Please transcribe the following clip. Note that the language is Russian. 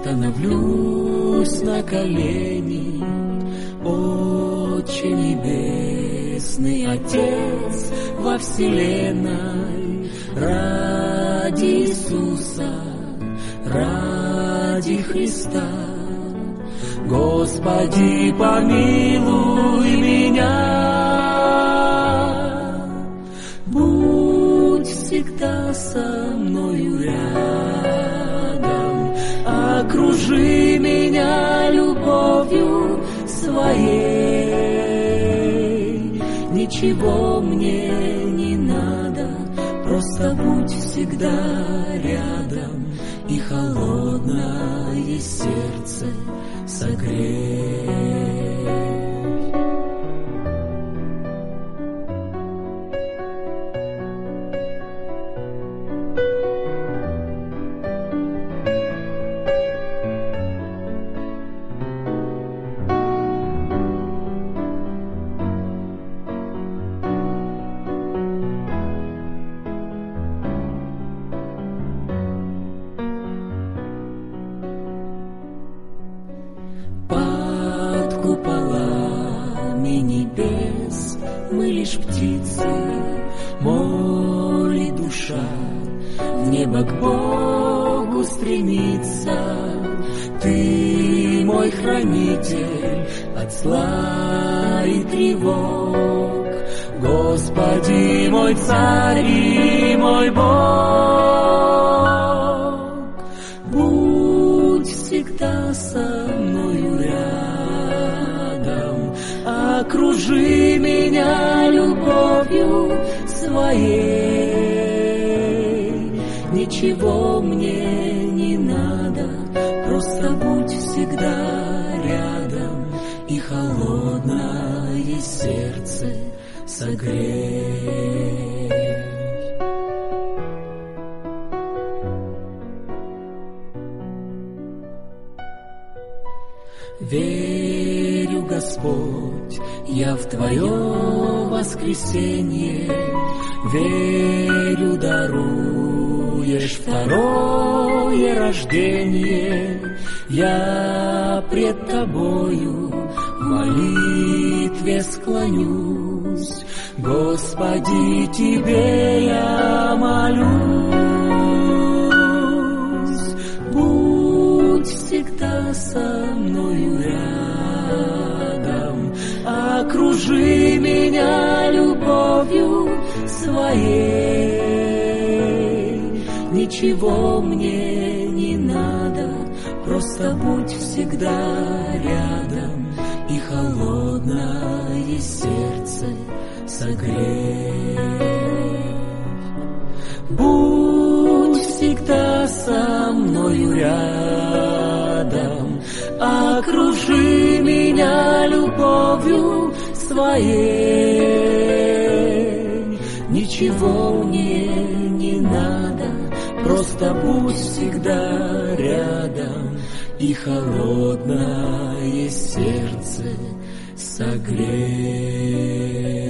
становлюсь на колени. Отче Небесный, Отец во вселенной, ради Иисуса, ради Христа, Господи, помилуй меня. Будь всегда со мною рядом, окружи меня любовью своей. Ничего мне не надо, просто будь всегда рядом, и холодное сердце согрей. Куполами небес мы лишь птицы, море душа в небо к Богу стремится. Ты мой хранитель от зла и тревог, Господи, мой царь и мой Бог. Будь всегда со мною рядом, окружи меня любовью своей. Ничего мне не надо, просто будь всегда рядом, и холодное сердце согрей. Верю, Господь, я в Твое воскресенье, верю, даруешь второе рождение. Я пред Тобою в молитве склонюсь, Господи, Тебе я молюсь. Будь всегда со мною рядом, окружи меня любовью своей. Ничего мне не надо, просто будь всегда рядом, и холодное сердце согрей. Будь всегда со мною рядом, окружи меня любовью своей. Ничего мне не надо, просто будь всегда рядом, и холодное сердце согрей.